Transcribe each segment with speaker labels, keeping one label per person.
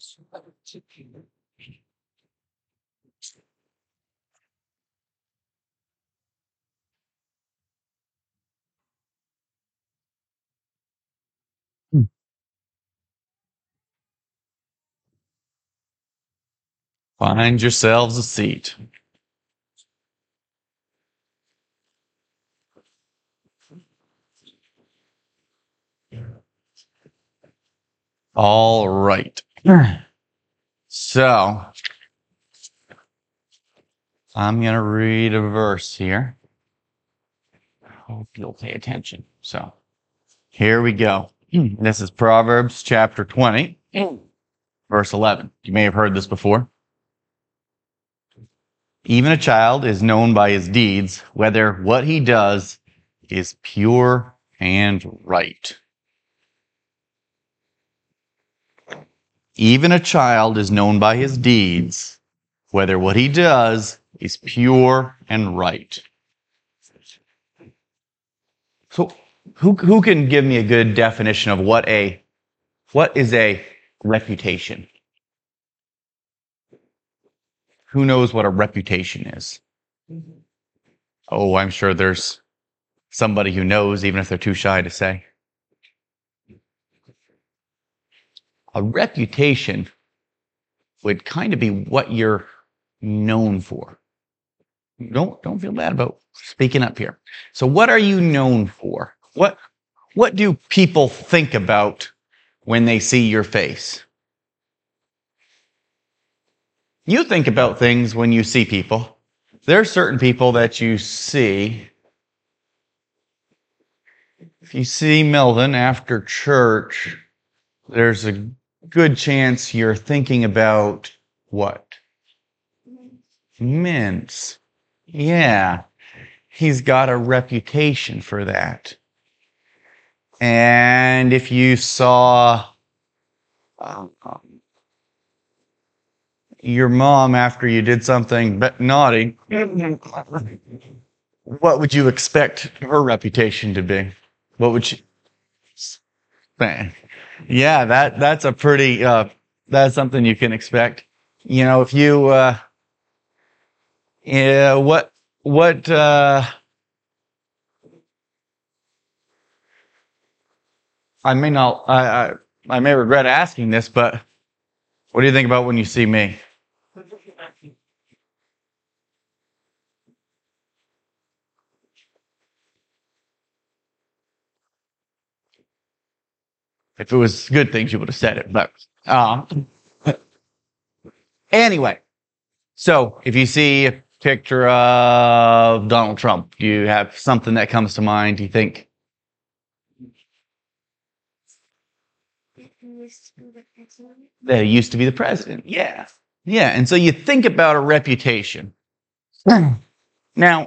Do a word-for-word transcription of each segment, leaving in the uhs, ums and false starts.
Speaker 1: Hmm. Find yourselves a seat. All right. So, I'm going to read a verse here. Hope you'll pay attention. So, here we go. This is Proverbs chapter twenty, verse eleven. You may have heard this before. Even a child is known by his deeds, whether what he does is pure and right. Even a child is known by his deeds, whether what he does is pure and right. So, who who can give me a good definition of what a what is a reputation? Who knows what a reputation is? Oh, I'm sure there's somebody who knows, even if they're too shy to say. A reputation would kind of be what you're known for. Don't don't feel bad about speaking up here. So what are you known for? What what do people think about when they see your face? You think about things when you see people. There are certain people that you see. If you see Melvin after church, there's a good chance you're thinking about what? Mints. Yeah, he's got a reputation for that. And if you saw um, your mom after you did something naughty, what would you expect her reputation to be? What would she say? Yeah, that that's a pretty uh, that's something you can expect. You know, if you uh, yeah, what what uh, I may not I, I I may regret asking this, but what do you think about when you see me? If it was good things, you would have said it. But um, anyway, so if you see a picture of Donald Trump, do you have something that comes to mind? Do you think that he used to be the president? Yeah. Yeah. And so you think about a reputation. Now,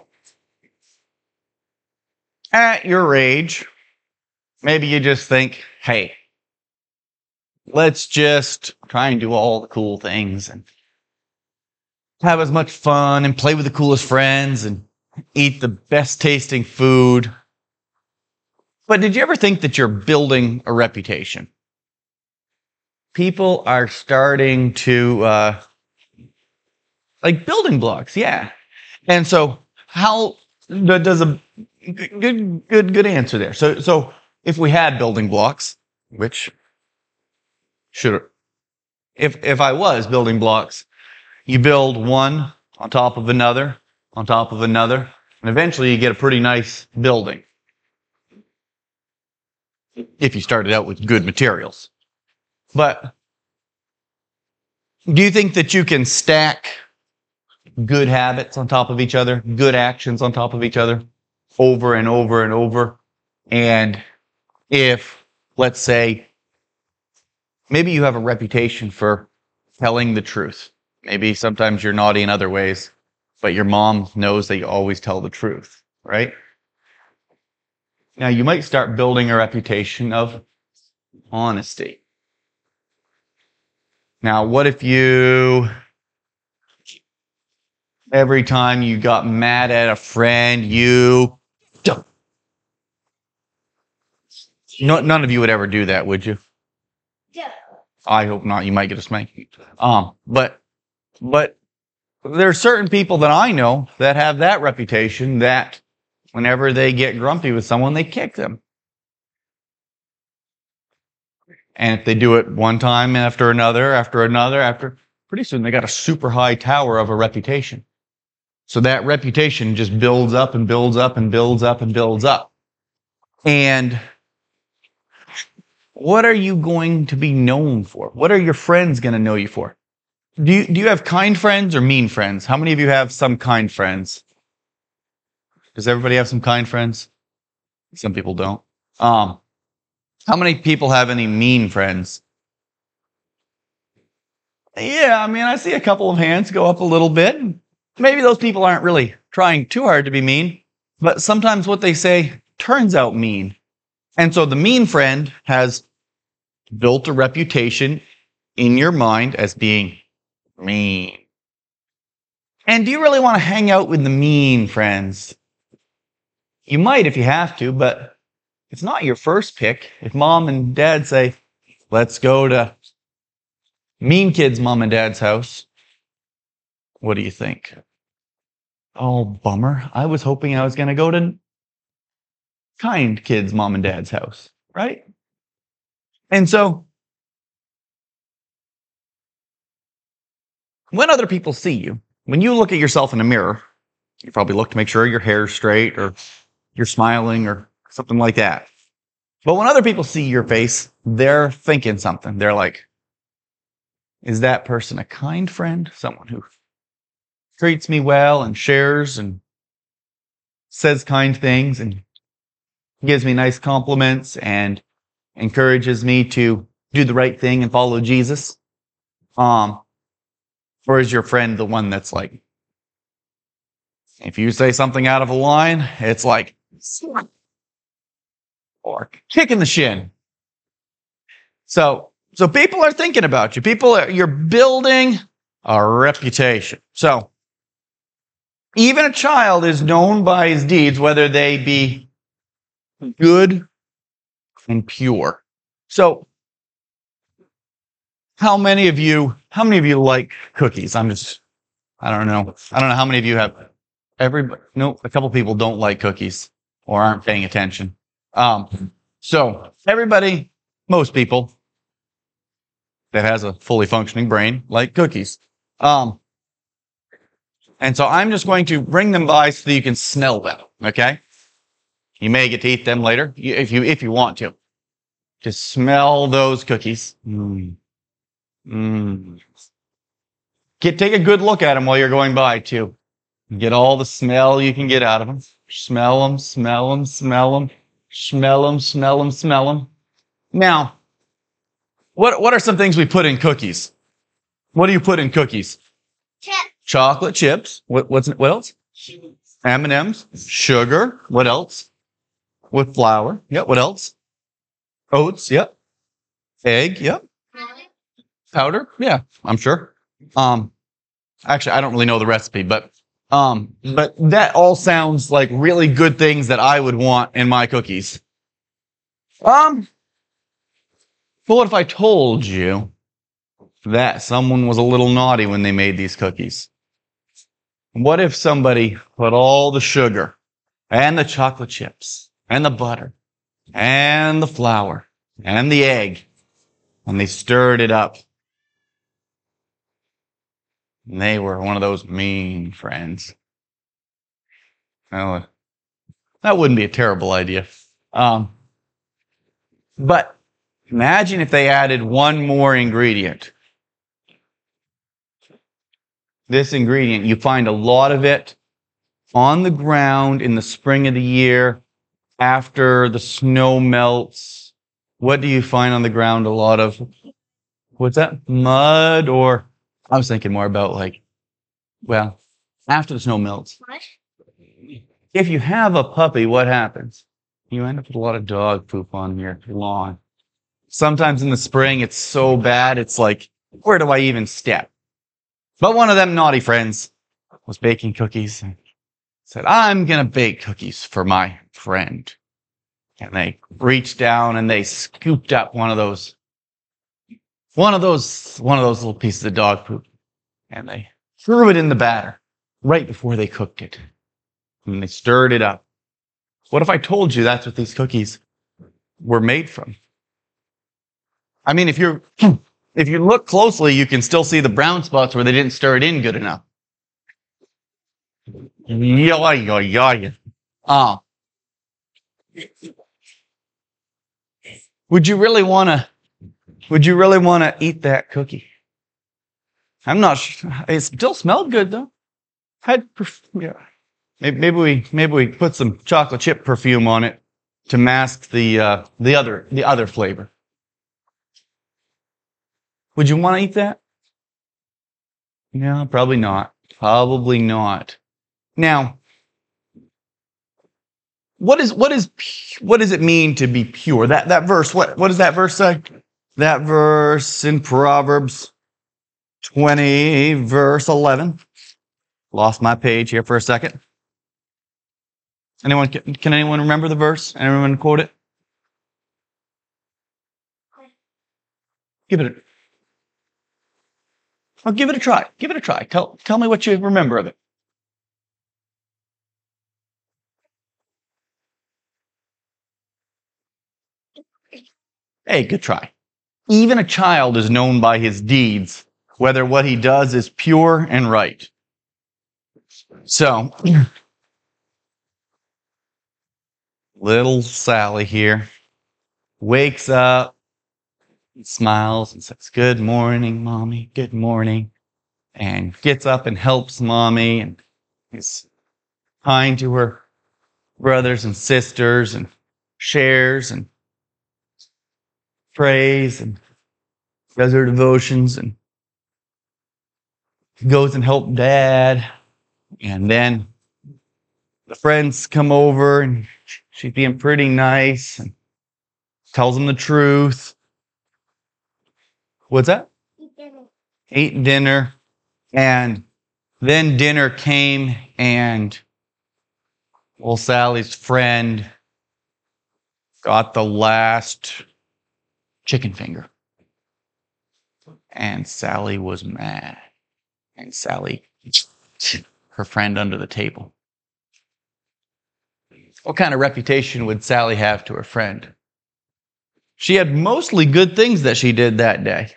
Speaker 1: at your age, maybe you just think, hey, let's just try and do all the cool things and have as much fun and play with the coolest friends and eat the best tasting food. But did you ever think that you're building a reputation? People are starting to, uh, like building blocks, yeah. And so how does a good, good, good answer there. So, so if we had building blocks, which should, if, if I was building blocks, you build one on top of another, on top of another, and eventually you get a pretty nice building. If you started out with good materials. But do you think that you can stack good habits on top of each other, good actions on top of each other, over and over and over? And if, let's say, maybe you have a reputation for telling the truth. Maybe sometimes you're naughty in other ways, but your mom knows that you always tell the truth, right? Now, you might start building a reputation of honesty. Now, what if you, every time you got mad at a friend, you, no, none of you would ever do that, would you?
Speaker 2: Yeah.
Speaker 1: I hope not. You might get a spanking. Um, but, but there are certain people that I know that have that reputation that whenever they get grumpy with someone, they kick them. And if they do it one time after another, after another, after, pretty soon they got a super high tower of a reputation. So that reputation just builds up and builds up and builds up and builds up. And what are you going to be known for? What are your friends going to know you for? Do you, do you have kind friends or mean friends? How many of you have some kind friends? Does everybody have some kind friends? Some people don't. Um, how many people have any mean friends? Yeah, I mean, I see a couple of hands go up a little bit. Maybe those people aren't really trying too hard to be mean, but sometimes what they say turns out mean. And so the mean friend has built a reputation in your mind as being mean. And do you really want to hang out with the mean friends? You might if you have to, but it's not your first pick. If mom and dad say, let's go to mean kids' mom and dad's house, what do you think? Oh, bummer. I was hoping I was going to go to kind kids' mom and dad's house, right? And so when other people see you, when you look at yourself in a mirror, you probably look to make sure your hair's straight or you're smiling or something like that. But when other people see your face, they're thinking something. They're like, is that person a kind friend? Someone who treats me well and shares and says kind things and gives me nice compliments and encourages me to do the right thing and follow Jesus? Um, or is your friend the one that's like, if you say something out of a line, it's like, or kick in the shin. So, so people are thinking about you. People are, you're building a reputation. So, even a child is known by his deeds, whether they be good and pure. So, how many of you, how many of you like cookies? I'm just, I don't know. I don't know how many of you have, everybody, no, a couple people don't like cookies or aren't paying attention. Um, so, everybody, most people that has a fully functioning brain like cookies. Um, and so I'm just going to bring them by so that you can smell them, okay? You may get to eat them later if you if you want to. Just smell those cookies. Mm. Mm. Get, take a good look at them while you're going by, too. Get all the smell you can get out of them. Smell them, smell them, smell them, smell them, smell them, smell them. Now, what, what are some things we put in cookies? What do you put in cookies?
Speaker 2: Chips.
Speaker 1: Chocolate chips. What, what's, what else? M and M's. Sugar. What else? With flour. Yep. What else? Oats. Yep. Egg. Yep. Powder. Yeah, I'm sure. Um, actually, I don't really know the recipe, but um, but that all sounds like really good things that I would want in my cookies. Um, but what if I told you that someone was a little naughty when they made these cookies? What if somebody put all the sugar and the chocolate chips and the butter and the flour and the egg and they stirred it up? And they were one of those mean friends. Well, that wouldn't be a terrible idea. Um, but imagine if they added one more ingredient. This ingredient, you find a lot of it on the ground in the spring of the year after the snow melts. What do you find on the ground? A lot of, what's that? Mud, or I was thinking more about like, well, after the snow melts. If you have a puppy, what happens? You end up with a lot of dog poop on your lawn. Sometimes in the spring, it's so bad, it's like, where do I even step? But one of them naughty friends was baking cookies and said, I'm going to bake cookies for my friend. And they reached down and they scooped up one of those one of those, one of those little pieces of dog poop, and they threw it in the batter right before they cooked it, and they stirred it up. What if I told you that's what these cookies were made from? I mean, if you're, if you look closely, you can still see the brown spots where they didn't stir it in good enough. Yeah, yeah, yeah. Ah. Would you really want to, would you really want to eat that cookie? I'm not sure. It still smelled good though. Had, yeah. Maybe, maybe we, maybe we put some chocolate chip perfume on it to mask the, uh, the other, the other flavor. Would you want to eat that? No, probably not. Probably not. Now, what is what is what does it mean to be pure? That that verse. What what does that verse say? That verse in Proverbs twenty, verse eleven. Lost my page here for a second. Anyone can, can anyone remember the verse? Anyone quote it? Give it a I'll give it a try. Give it a try. Tell, tell me what you remember of it. Hey, good try. Even a child is known by his deeds, whether what he does is pure and right. So, little Sally here wakes up, smiles and says, "Good morning, Mommy, good morning," and gets up and helps Mommy and is kind to her brothers and sisters and shares and prays and does her devotions and goes and helps Dad. And then the friends come over and she's being pretty nice and tells them the truth. What's that? Eat dinner. Ate dinner. And then dinner came and well, Sally's friend got the last chicken finger. And Sally was mad. And Sally, her friend under the table. What kind of reputation would Sally have to her friend? She had mostly good things that she did that day.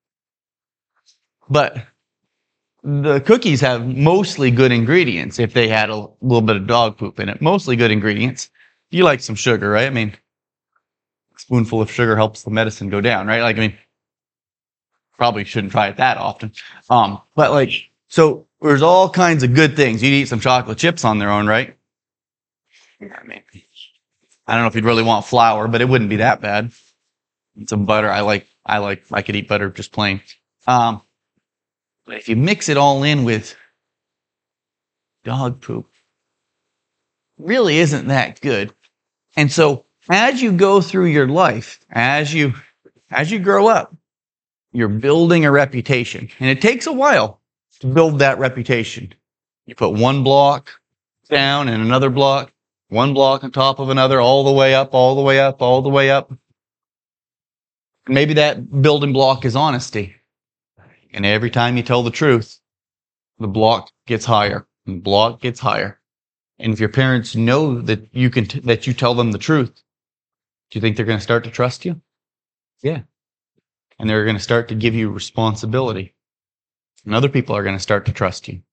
Speaker 1: But the cookies have mostly good ingredients if they had a little bit of dog poop in it. Mostly good ingredients. You like some sugar, right? I mean, a spoonful of sugar helps the medicine go down, right? Like, I mean, probably shouldn't try it that often. Um, but like, so there's all kinds of good things. You'd eat some chocolate chips on their own, right? I mean, I don't know if you'd really want flour, but it wouldn't be that bad. Some butter. I like, I like, I could eat butter just plain. Um, but if you mix it all in with dog poop, really isn't that good. And so as you go through your life, as you, as you grow up, you're building a reputation. And it takes a while to build that reputation. You put one block down and another block, one block on top of another, all the way up, all the way up, all the way up. Maybe that building block is honesty. And every time you tell the truth, the block gets higher, and the block gets higher. And if your parents know that you can, t- that you tell them the truth, do you think they're going to start to trust you? Yeah. And they're going to start to give you responsibility. And other people are going to start to trust you.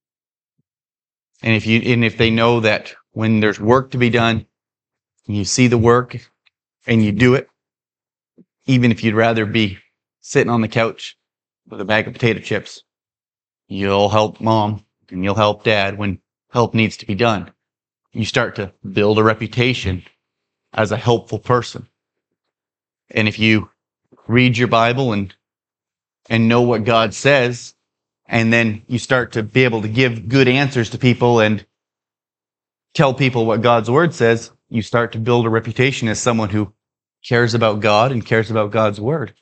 Speaker 1: And if you, and if they know that when there's work to be done, you see the work and you do it, even if you'd rather be sitting on the couch with a bag of potato chips, you'll help Mom and you'll help Dad when help needs to be done. You start to build a reputation as a helpful person. And if you read your Bible and and know what God says, and then you start to be able to give good answers to people and tell people what God's word says, you start to build a reputation as someone who cares about God and cares about God's word.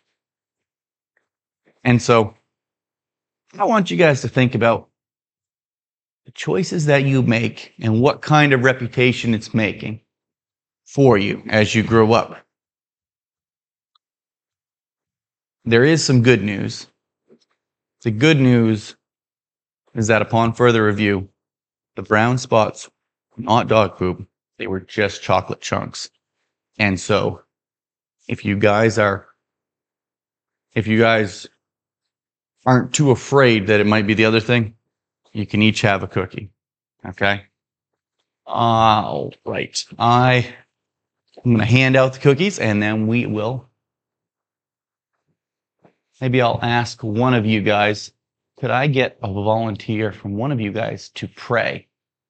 Speaker 1: And so I want you guys to think about the choices that you make and what kind of reputation it's making for you as you grow up. there is some good news. The good news is that upon further review, the brown spots were not dog poop. They were just chocolate chunks. And so if you guys are, if you guys aren't too afraid that it might be the other thing, you can each have a cookie. Okay? All right. I, I'm going to hand out the cookies and then we will, maybe I'll ask one of you guys, could I get a volunteer from one of you guys to pray?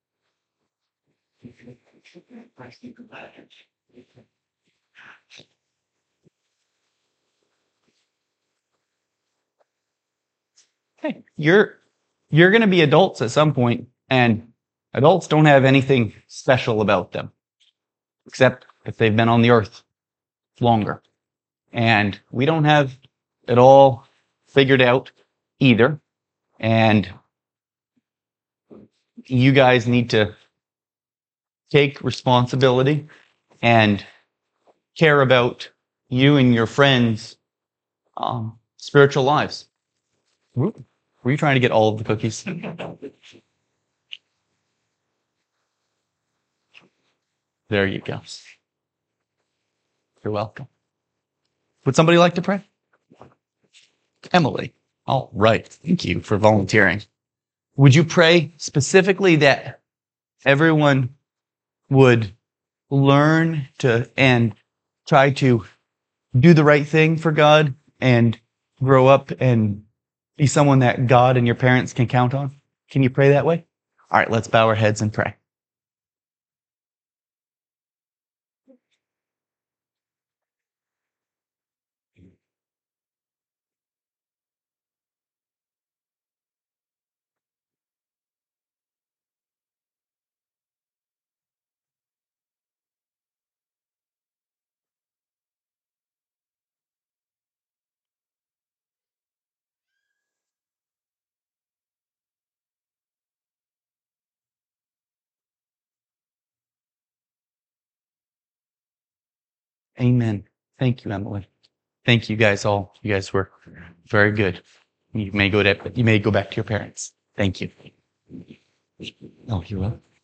Speaker 1: Hey, you're you're going to be adults at some point, and adults don't have anything special about them, except if they've been on the earth longer. And we don't have it all figured out either. And you guys need to take responsibility and care about you and your friends' um, spiritual lives. Were you trying to get all of the cookies? There you go. You're welcome. Would somebody like to pray? Emily. All right. Thank you for volunteering. Would you pray specifically that everyone would learn to and try to do the right thing for God and grow up and be someone that God and your parents can count on? Can you pray that way? All right, let's bow our heads and pray. Amen. Thank you, Emily. Thank you guys all. You guys were very good. You may go to you may go back to your parents. Thank you. Oh, you're welcome.